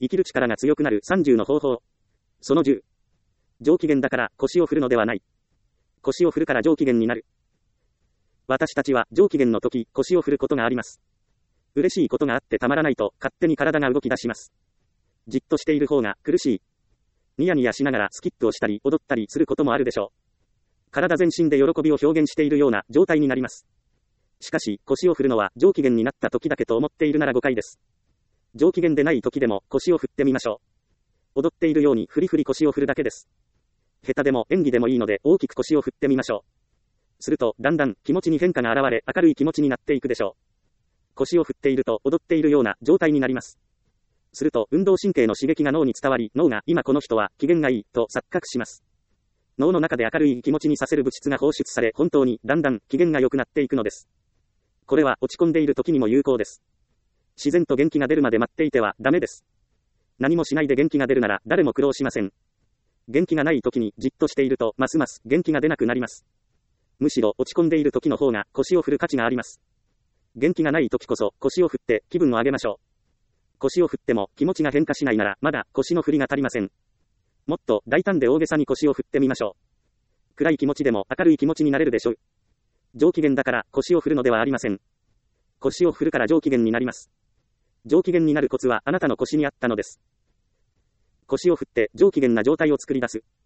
生きる力が強くなる30の方法。その10。上機嫌だから腰を振るのではない。腰を振るから上機嫌になる。私たちは上機嫌の時、腰を振ることがあります。嬉しいことがあってたまらないと勝手に体が動き出します。じっとしている方が苦しい。ニヤニヤしながらスキップをしたり踊ったりすることもあるでしょう。体全身で喜びを表現しているような状態になります。しかし、腰を振るのは上機嫌になった時だけと思っているなら誤解です。上機嫌でない時でも腰を振ってみましょう。踊っているようにフリフリ腰を振るだけです。下手でも演技でもいいので大きく腰を振ってみましょう。すると、だんだん気持ちに変化が現れ明るい気持ちになっていくでしょう。腰を振っていると踊っているような状態になります。すると、運動神経の刺激が脳に伝わり、脳が今この人は機嫌がいいと錯覚します。脳の中で明るい気持ちにさせる物質が放出され、本当にだんだん機嫌が良くなっていくのです。これは落ち込んでいる時にも有効です。自然と元気が出るまで待っていてはダメです。何もしないで元気が出るなら誰も苦労しません。元気がない時にじっとしているとますます元気が出なくなります。むしろ落ち込んでいる時の方が腰を振る価値があります。元気がない時こそ腰を振って気分を上げましょう。腰を振っても気持ちが変化しないならまだ腰の振りが足りません。もっと大胆で大げさに腰を振ってみましょう。暗い気持ちでも明るい気持ちになれるでしょう。上機嫌だから腰を振るのではありません。腰を振るから上機嫌になります。上機嫌になるコツはあなたの腰にあったのです。腰を振って上機嫌な状態を作り出す。